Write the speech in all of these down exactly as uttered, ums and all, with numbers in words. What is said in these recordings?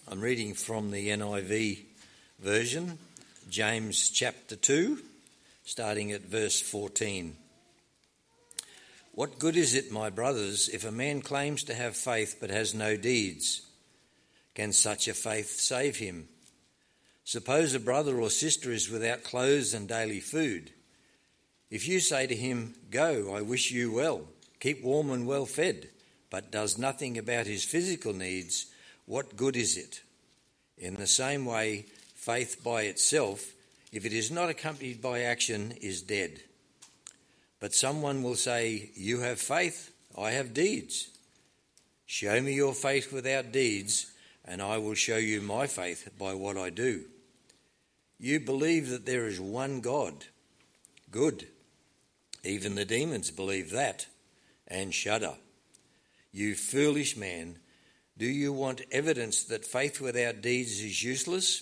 I'm reading from the N I V version, James chapter two, starting at verse fourteen. What good is it, my brothers, if a man claims to have faith but has no deeds? Can such a faith save him? Suppose a brother or sister is without clothes and daily food. If you say to him, "Go, I wish you well, keep warm and well fed," but does nothing about his physical needs, what good is it? In the same way, faith by itself, if it is not accompanied by action, is dead. But someone will say, "You have faith, I have deeds." Show me your faith without deeds, and I will show you my faith by what I do. You believe that there is one God. Good. Even the demons believe that and shudder. You foolish man, do you want evidence that faith without deeds is useless?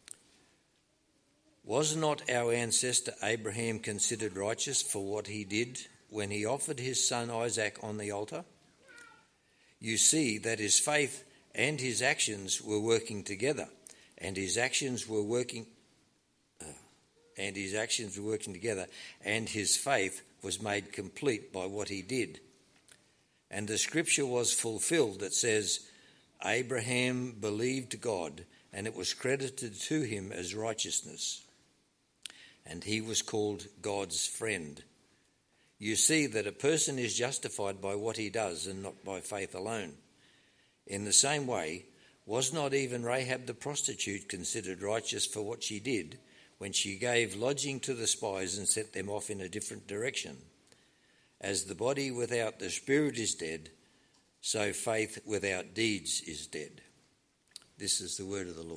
Was not our ancestor Abraham considered righteous for what he did when he offered his son Isaac on the altar? You see that his faith and his actions were working together, and his actions were working, uh, and his actions were working together, and his faith was made complete by what he did. And the scripture was fulfilled that says, Abraham believed God, and it was credited to him as righteousness. And he was called God's friend. You see that a person is justified by what he does and not by faith alone. In the same way, was not even Rahab the prostitute considered righteous for what she did when she gave lodging to the spies and sent them off in a different direction? As the body without the spirit is dead, so faith without deeds is dead. This is the word of the Lord.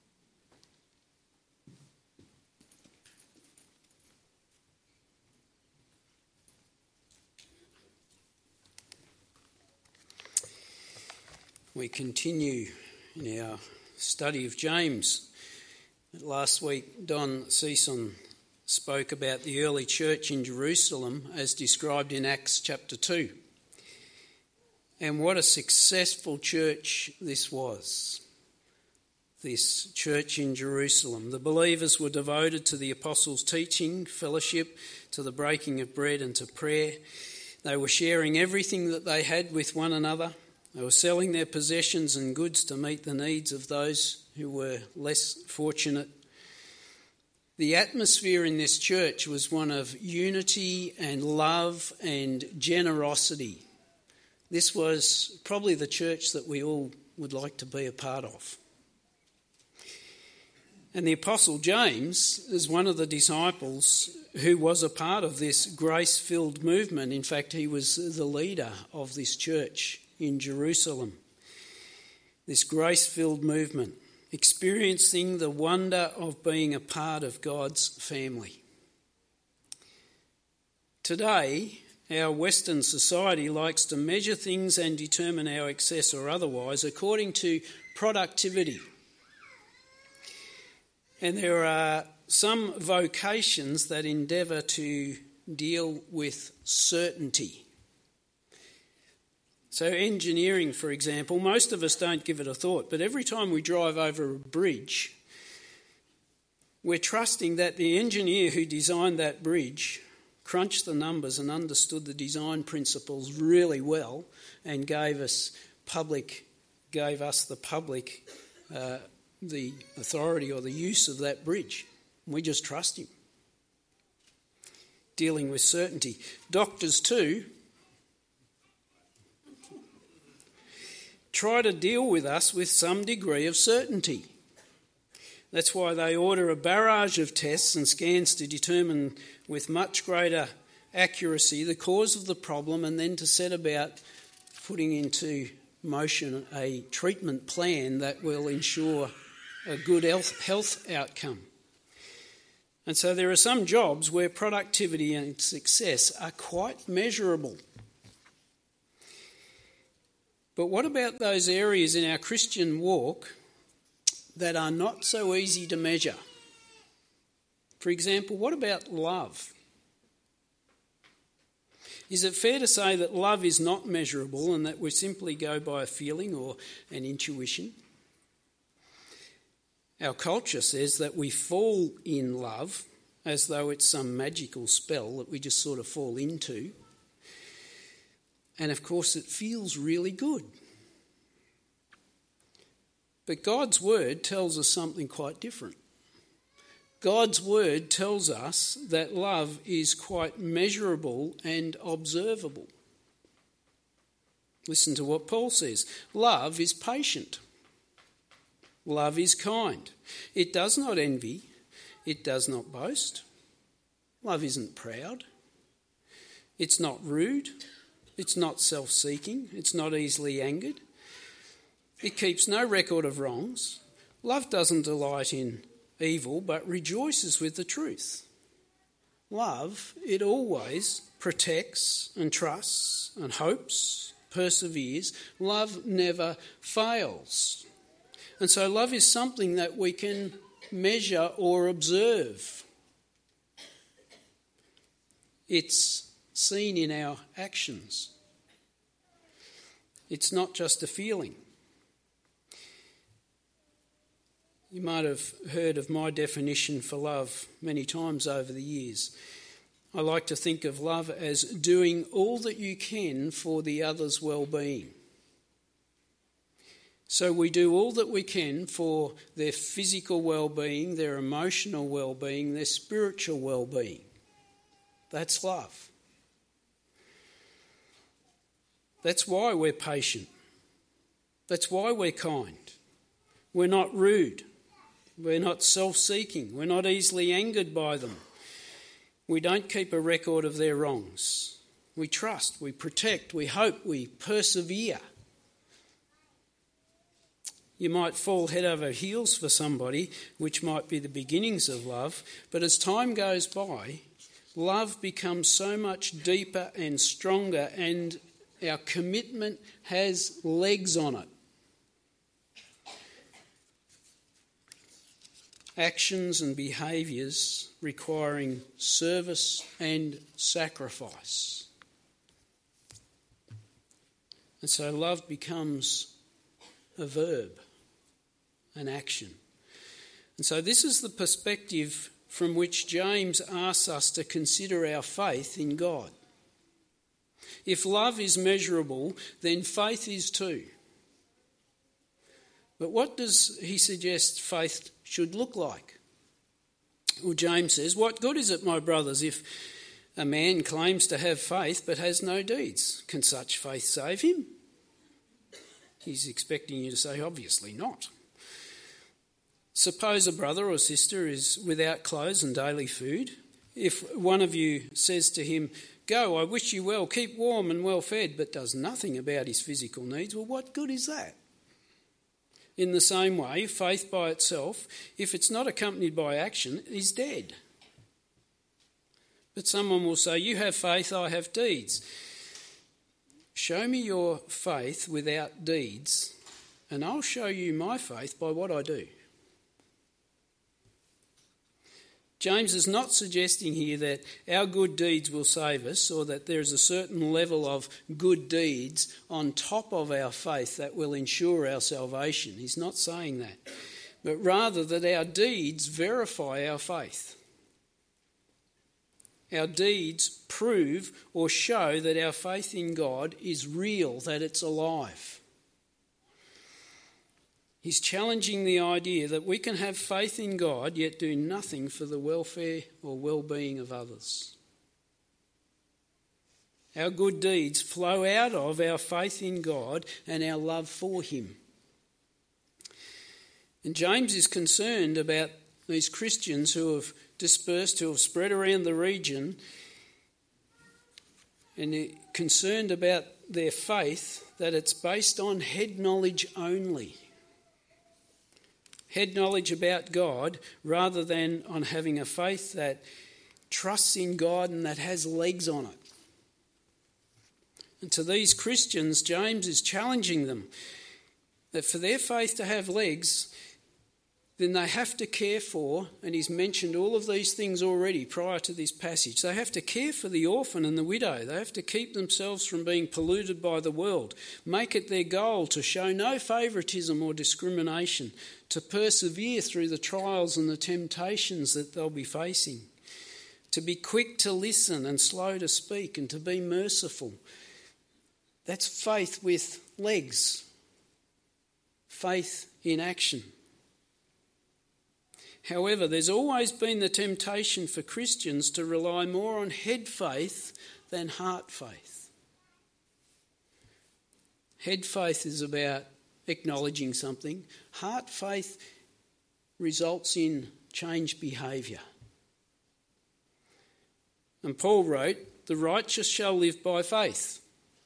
We continue in our study of James. Last week, Don Season spoke about the early church in Jerusalem as described in Acts chapter two. And what a successful church this was, this church in Jerusalem. The believers were devoted to the apostles' teaching, fellowship, to the breaking of bread and to prayer. They were sharing everything that they had with one another. They were selling their possessions and goods to meet the needs of those who were less fortunate. The atmosphere in this church was one of unity and love and generosity. This was probably the church that we all would like to be a part of. And the Apostle James is one of the disciples who was a part of this grace-filled movement. In fact, he was the leader of this church in Jerusalem. This grace-filled movement, experiencing the wonder of being a part of God's family. Today, our Western society likes to measure things and determine our success or otherwise according to productivity. And there are some vocations that endeavour to deal with certainty. So engineering, for example, most of us don't give it a thought, but every time we drive over a bridge, we're trusting that the engineer who designed that bridge crunched the numbers and understood the design principles really well and gave us public, gave us the public uh, the authority or the use of that bridge. We just trust him. Dealing with certainty. Doctors too try to deal with us with some degree of certainty. That's why they order a barrage of tests and scans to determine with much greater accuracy the cause of the problem and then to set about putting into motion a treatment plan that will ensure a good health, health outcome. And so there are some jobs where productivity and success are quite measurable. But what about those areas in our Christian walk that are not so easy to measure? For example, what about love? Is it fair to say that love is not measurable and that we simply go by a feeling or an intuition? Our culture says that we fall in love as though it's some magical spell that we just sort of fall into. And of course it feels really good. But God's word tells us something quite different. God's word tells us that love is quite measurable and observable. Listen to what Paul says. Love is patient. Love is kind. It does not envy. It does not boast. Love isn't proud. It's not rude. It's not self-seeking. It's not easily angered. It keeps no record of wrongs. Love doesn't delight in evil, but rejoices with the truth. Love, it always protects and trusts and hopes, perseveres. Love never fails. And so love is something that we can measure or observe. It's seen in our actions. It's not just a feeling. You might have heard of my definition for love many times over the years. I like to think of love as doing all that you can for the other's well-being. So we do all that we can for their physical well-being, their emotional well-being, their spiritual well-being. That's love. That's why we're patient. That's why we're kind. We're not rude. We're not self-seeking. We're not easily angered by them. We don't keep a record of their wrongs. We trust, we protect, we hope, we persevere. You might fall head over heels for somebody, which might be the beginnings of love, but as time goes by, love becomes so much deeper and stronger, and our commitment has legs on it. Actions and behaviours requiring service and sacrifice. And so love becomes a verb, an action. And so this is the perspective from which James asks us to consider our faith in God. If love is measurable, then faith is too. But what does he suggest faith should look like? Well, James says, "What good is it, my brothers, if a man claims to have faith but has no deeds? Can such faith save him?" He's expecting you to say, obviously not. Suppose a brother or sister is without clothes and daily food. If one of you says to him, "Go, I wish you well, keep warm and well fed," but does nothing about his physical needs, well, what good is that? In the same way, faith by itself, if it's not accompanied by action, is dead. But someone will say, "You have faith, I have deeds." Show me your faith without deeds, and I'll show you my faith by what I do. James is not suggesting here that our good deeds will save us, or that there is a certain level of good deeds on top of our faith that will ensure our salvation. He's not saying that, but rather that our deeds verify our faith. Our deeds prove or show that our faith in God is real, that it's alive. He's challenging the idea that we can have faith in God yet do nothing for the welfare or well-being of others. Our good deeds flow out of our faith in God and our love for him. And James is concerned about these Christians who have dispersed, who have spread around the region, and he's concerned about their faith, that it's based on head knowledge only. Head knowledge about God, rather than on having a faith that trusts in God and that has legs on it. And to these Christians, James is challenging them that for their faith to have legs, then they have to care for, and he's mentioned all of these things already prior to this passage, they have to care for the orphan and the widow. They have to keep themselves from being polluted by the world, make it their goal to show no favouritism or discrimination, to persevere through the trials and the temptations that they'll be facing, to be quick to listen and slow to speak, and to be merciful. That's faith with legs, faith in action. However, there's always been the temptation for Christians to rely more on head faith than heart faith. Head faith is about acknowledging something. Heart faith results in changed behaviour. And Paul wrote, "The righteous shall live by faith."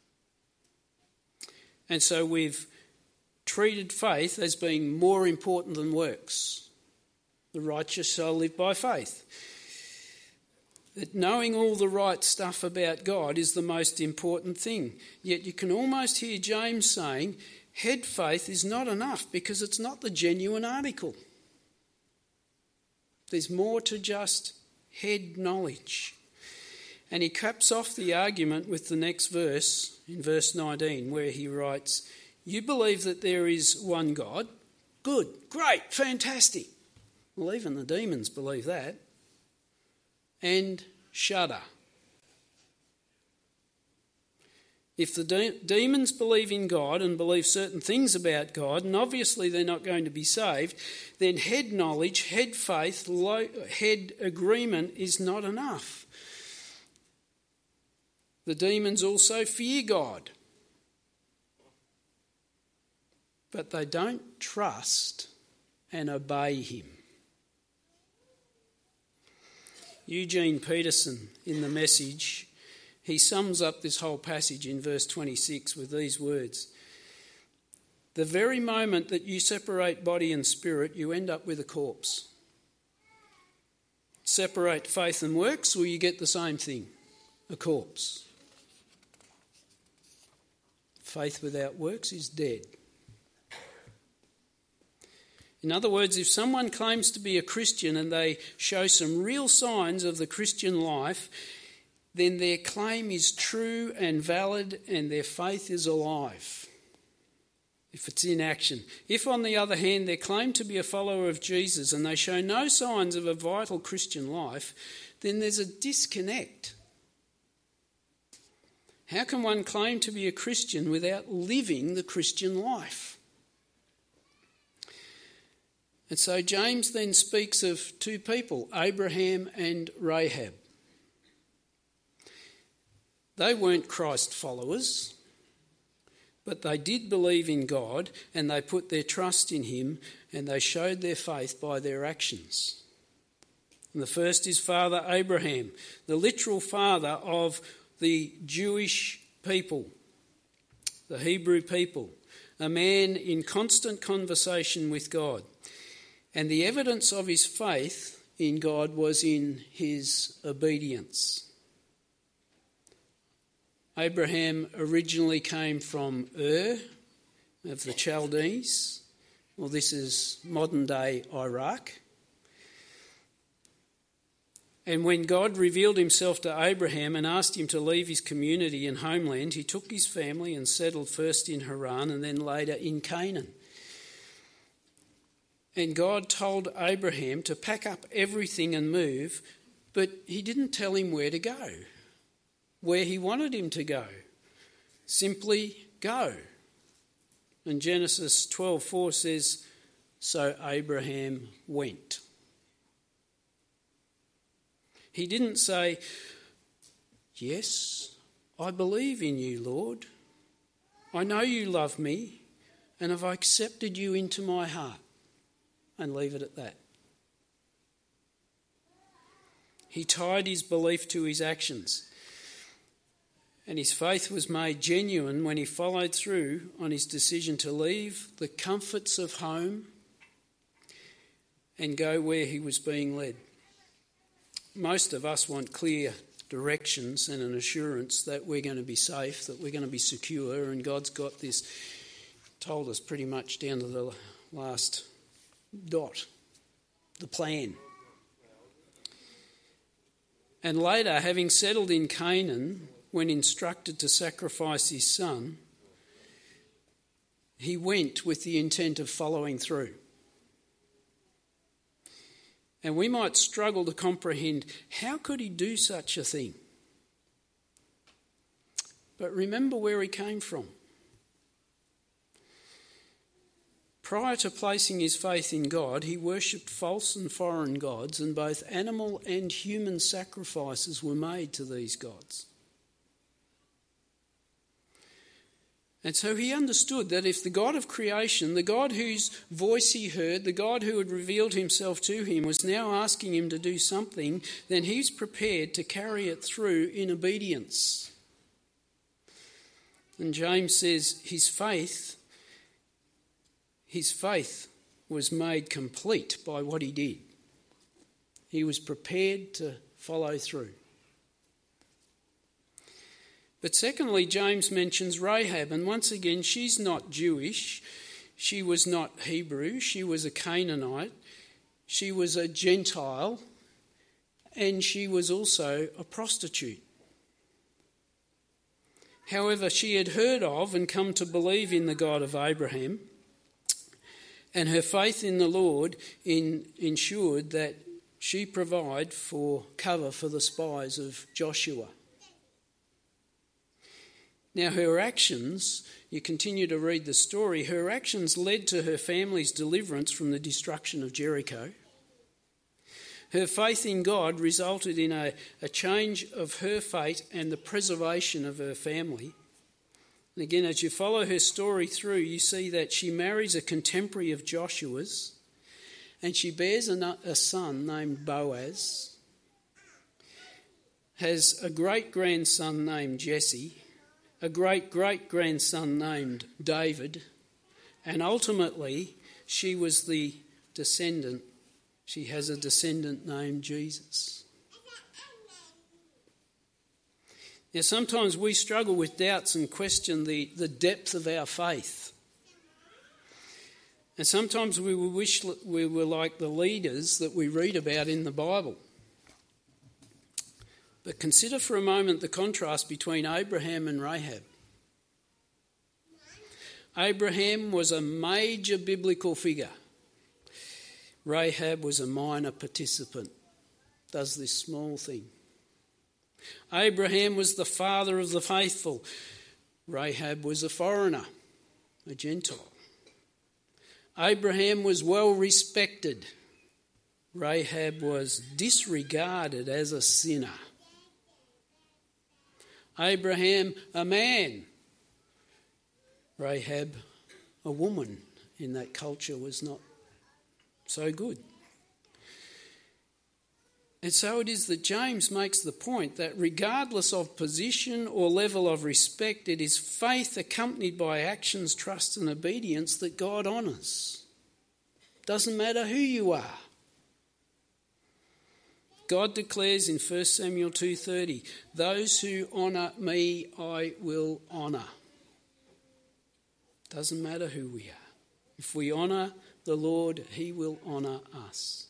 And so we've treated faith as being more important than works. The righteous shall live by faith. That knowing all the right stuff about God is the most important thing. Yet you can almost hear James saying, head faith is not enough because it's not the genuine article. There's more to just head knowledge. And he caps off the argument with the next verse, in verse nineteen, where he writes, "You believe that there is one God? Good, great, fantastic." Well, even the demons believe that. And shudder. If the de- demons believe in God and believe certain things about God, and obviously they're not going to be saved, then head knowledge, head faith, lo- head agreement is not enough. The demons also fear God, but they don't trust and obey him. Eugene Peterson, in The Message, he sums up this whole passage in verse twenty-six with these words: "The very moment that you separate body and spirit, you end up with a corpse. Separate faith and works, or you get the same thing, a corpse. Faith without works is dead." In other words, if someone claims to be a Christian and they show some real signs of the Christian life, then their claim is true and valid and their faith is alive, if it's in action. If, on the other hand, they claim to be a follower of Jesus and they show no signs of a vital Christian life, then there's a disconnect. How can one claim to be a Christian without living the Christian life? And so James then speaks of two people, Abraham and Rahab. They weren't Christ followers, but they did believe in God and they put their trust in him and they showed their faith by their actions. And the first is Father Abraham, the literal father of the Jewish people, the Hebrew people, a man in constant conversation with God. And the evidence of his faith in God was in his obedience. Abraham originally came from Ur of the Chaldees. Well, this is modern-day Iraq. And when God revealed himself to Abraham and asked him to leave his community and homeland, he took his family and settled first in Haran and then later in Canaan. And God told Abraham to pack up everything and move, but he didn't tell him where to go, where he wanted him to go. Simply go. And Genesis twelve four says, "So Abraham went." He didn't say, "Yes, I believe in you, Lord. I know you love me and have accepted you into my heart," and leave it at that. He tied his belief to his actions. And his faith was made genuine when he followed through on his decision to leave the comforts of home and go where he was being led. Most of us want clear directions and an assurance that we're going to be safe, that we're going to be secure, and God's got this, told us pretty much down to the last dot the plan. And later, having settled in Canaan, when instructed to sacrifice his son, he went with the intent of following through. And we might struggle to comprehend, how could he do such a thing? But remember where he came from. Prior to placing his faith in God, he worshipped false and foreign gods, and both animal and human sacrifices were made to these gods. And so he understood that if the God of creation, the God whose voice he heard, the God who had revealed himself to him, was now asking him to do something, then he's prepared to carry it through in obedience. And James says his faith, his faith was made complete by what he did. He was prepared to follow through. But secondly, James mentions Rahab, and once again, she's not Jewish. She was not Hebrew. She was a Canaanite. She was a Gentile, and she was also a prostitute. However, she had heard of and come to believe in the God of Abraham, and her faith in the Lord in, ensured that she provided for cover for the spies of Joshua. Now, her actions, you continue to read the story, her actions led to her family's deliverance from the destruction of Jericho. Her faith in God resulted in a, a change of her fate and the preservation of her family. And again, as you follow her story through, you see that she marries a contemporary of Joshua's, and she bears a, a son named Boaz, has a great-grandson named Jesse, a great-great-grandson named David, and ultimately she was the descendant. She has a descendant named Jesus. Now, sometimes we struggle with doubts and question the, the depth of our faith. And sometimes we wish we were like the leaders that we read about in the Bible. But consider for a moment the contrast between Abraham and Rahab. Abraham was a major biblical figure. Rahab was a minor participant, does this small thing. Abraham was the father of the faithful. Rahab was a foreigner, a Gentile. Abraham was well respected. Rahab was disregarded as a sinner. Abraham, a man. Rahab, a woman in that culture, was not so good. And so it is that James makes the point that regardless of position or level of respect, it is faith accompanied by actions, trust and obedience that God honours. Doesn't matter who you are. God declares in First Samuel two thirty, those who honour me I will honour. Doesn't matter who we are. If we honour the Lord, he will honour us.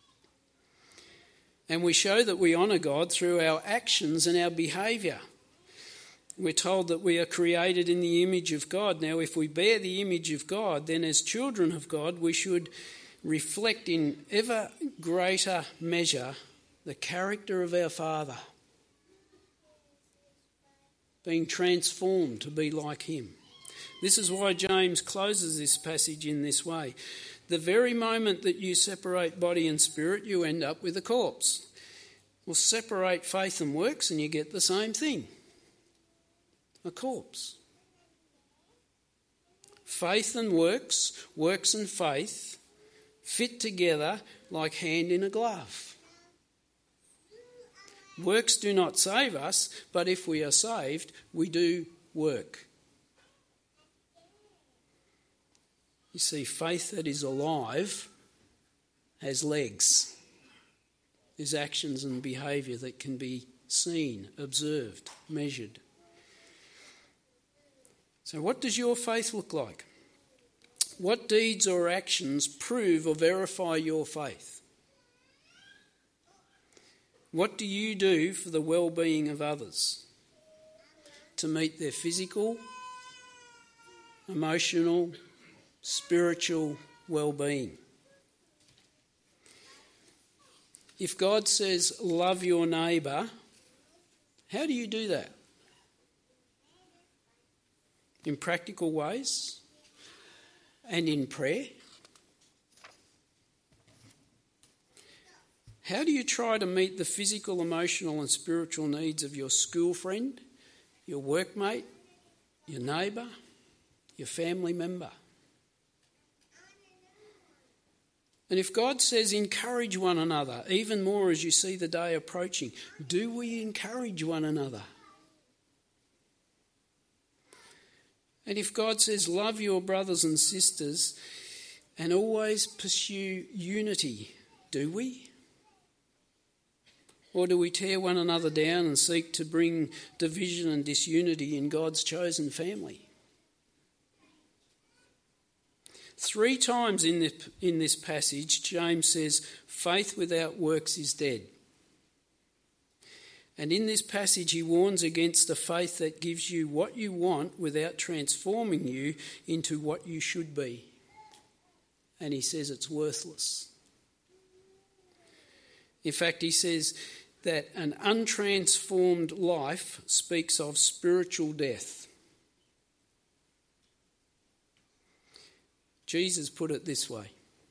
And we show that we honour God through our actions and our behaviour. We're told that we are created in the image of God. Now, if we bear the image of God, then as children of God, we should reflect in ever greater measure the character of our Father, being transformed to be like him. This is why James closes this passage in this way. The very moment that you separate body and spirit, you end up with a corpse. Well, separate faith and works and you get the same thing. A corpse. Faith and works, works and faith, fit together like hand in a glove. Works do not save us, but if we are saved, we do work. You see, faith that is alive has legs. There's actions and behaviour that can be seen, observed, measured. So what does your faith look like? What deeds or actions prove or verify your faith? What do you do for the well-being of others? To meet their physical, emotional, spiritual well-being. If God says, love your neighbour, how do you do that? In practical ways and in prayer? How do you try to meet the physical, emotional and spiritual needs of your school friend, your workmate, your neighbour, your family member? And if God says encourage one another, even more as you see the day approaching, do we encourage one another? And if God says love your brothers and sisters and always pursue unity, do we? Or do we tear one another down and seek to bring division and disunity in God's chosen family? Three times in this, in this passage, James says, faith without works is dead. And in this passage, he warns against a faith that gives you what you want without transforming you into what you should be. And he says it's worthless. In fact, he says that an untransformed life speaks of spiritual death. Jesus put it this way: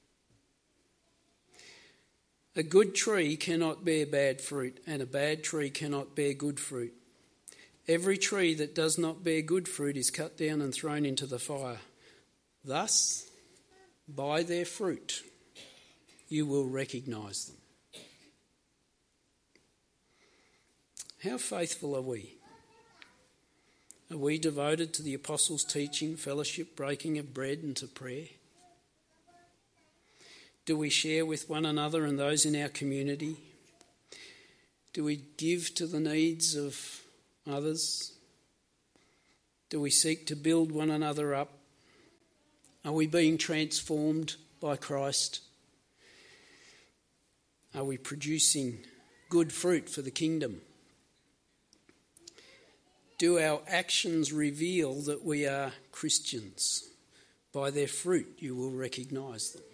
a good tree cannot bear bad fruit, and a bad tree cannot bear good fruit. Every tree that does not bear good fruit is cut down and thrown into the fire. Thus, by their fruit, you will recognise them. How faithful are we? Are we devoted to the apostles' teaching, fellowship, breaking of bread and to prayer? Do we share with one another and those in our community? Do we give to the needs of others? Do we seek to build one another up? Are we being transformed by Christ? Are we producing good fruit for the kingdom? Do our actions reveal that we are Christians? By their fruit you will recognise them.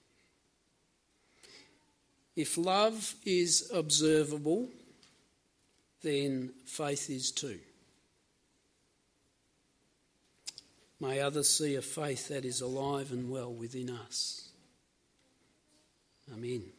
If love is observable, then faith is too. May others see a faith that is alive and well within us. Amen.